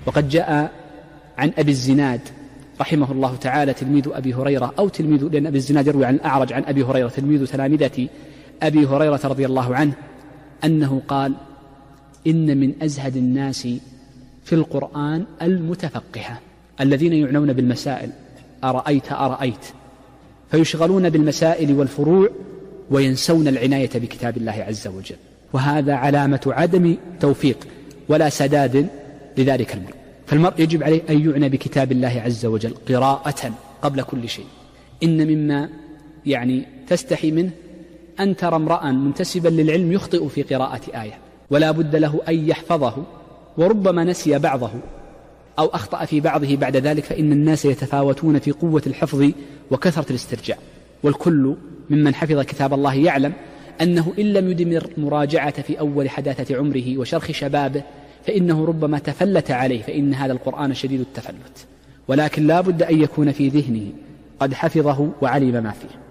وقد جاء عن أبي الزناد رحمه الله تعالى تلميذ أبي هريرة أو تلميذ، لأن أبي الزناد يروي عن الأعرج عن أبي هريرة تلميذ تلامذة أبي هريرة رضي الله عنه أنه قال: إن من أزهد الناس في القرآن المتفقهة الذين يعنون بالمسائل، أرأيت، فيشغلون بالمسائل والفروع وينسون العناية بكتاب الله عز وجل. وهذا علامة عدم توفيق ولا سداد لذلك المرء. فالمرء يجب عليه أن يعنى بكتاب الله عز وجل قراءة قبل كل شيء. إن مما تستحي منه أن ترى امرأ منتسبا للعلم يخطئ في قراءة آية، ولا بد له أن يحفظه، وربما نسي بعضه أو أخطأ في بعضه بعد ذلك، فإن الناس يتفاوتون في قوة الحفظ وكثرة الاسترجاع. والكل ممن حفظ كتاب الله يعلم أنه إن لم يدمر مراجعة في أول حداثة عمره وشرخ شبابه فإنه ربما تفلت عليه، فإن هذا القرآن شديد التفلت، ولكن لا بد أن يكون في ذهنه قد حفظه وعلم ما فيه.